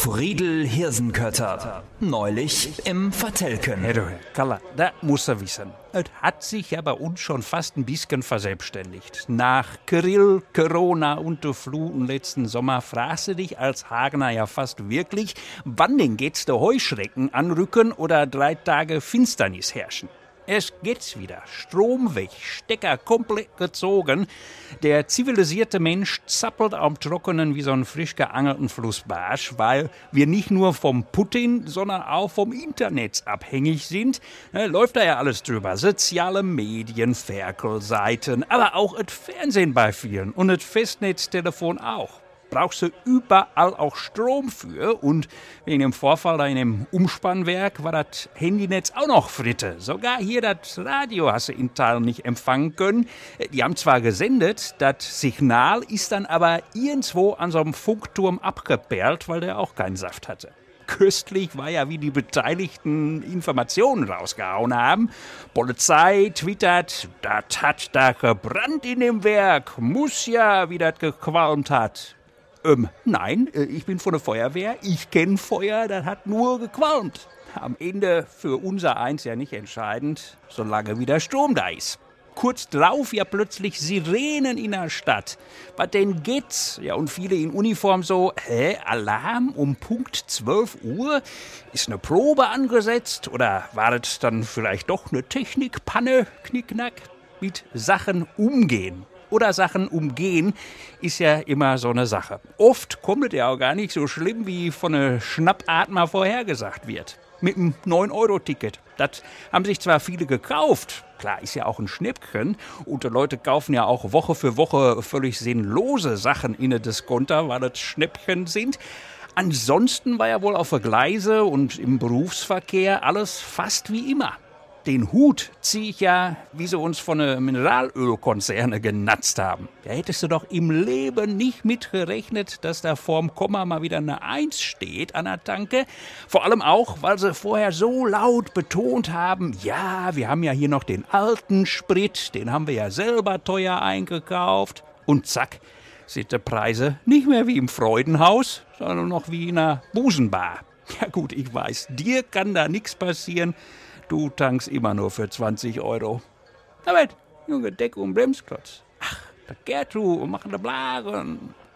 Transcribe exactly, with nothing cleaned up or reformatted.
Friedel Hirsenkötter. Neulich im Vertelken. Ja, du, Herr Kaller, da muss er wissen. Es hat sich ja bei uns schon fast ein bisschen verselbstständigt. Nach Grill, Corona und der Fluten letzten Sommer fragst du dich als Hagener ja fast wirklich, wann denn geht's der Heuschrecken anrücken oder drei Tage Finsternis herrschen? Es geht's wieder. Strom weg, Stecker komplett gezogen. Der zivilisierte Mensch zappelt am Trockenen wie so ein frisch geangelten Flussbarsch, weil wir nicht nur vom Putin, sondern auch vom Internet abhängig sind. Ja, läuft da ja alles drüber. Soziale Medien, Ferkelseiten, aber auch das Fernsehen bei vielen und das Festnetztelefon auch. Brauchst du überall auch Strom für. Und wegen dem Vorfall da in dem Umspannwerk war das Handynetz auch noch Fritte. Sogar hier das Radio hast du in Teilen nicht empfangen können. Die haben zwar gesendet, das Signal ist dann aber irgendwo an so einem Funkturm abgeperlt, weil der auch keinen Saft hatte. Köstlich war ja, wie die Beteiligten Informationen rausgehauen haben. Polizei twittert, das hat da gebrannt in dem Werk. Muss ja, wie das gequalmt hat. Ähm, nein, ich bin von der Feuerwehr, ich kenne Feuer, das hat nur gequalmt. Am Ende für unser Eins ja nicht entscheidend, solange wieder Strom da ist. Kurz drauf ja plötzlich Sirenen in der Stadt. Was denn geht's? Ja, und viele in Uniform so, hä, Alarm um Punkt zwölf Uhr? Ist eine Probe angesetzt? Oder war das dann vielleicht doch eine Technikpanne, Knickknack? Mit Sachen umgehen. Oder Sachen umgehen, ist ja immer so eine Sache. Oft kommt es ja auch gar nicht so schlimm, wie von einer Schnappatmer vorhergesagt wird. Mit einem neun Euro Ticket. Das haben sich zwar viele gekauft, klar, ist ja auch ein Schnäppchen, und die Leute kaufen ja auch Woche für Woche völlig sinnlose Sachen in der Discounter, weil das Schnäppchen sind. Ansonsten war ja wohl auf der Gleise und im Berufsverkehr alles fast wie immer. Den Hut ziehe ich ja, wie sie uns von den Mineralölkonzerne genatzt haben. Da hättest du doch im Leben nicht mitgerechnet, dass da vorm Komma mal wieder eine Eins steht an der Tanke. Vor allem auch, weil sie vorher so laut betont haben, ja, wir haben ja hier noch den alten Sprit, den haben wir ja selber teuer eingekauft. Und zack, sind die Preise nicht mehr wie im Freudenhaus, sondern noch wie in einer Busenbar. Ja gut, ich weiß, dir kann da nichts passieren. Du tankst immer nur für zwanzig Euro. Aber, Junge, Deck und Bremsklotz. Ach, der Gertrud und machen da Blagen.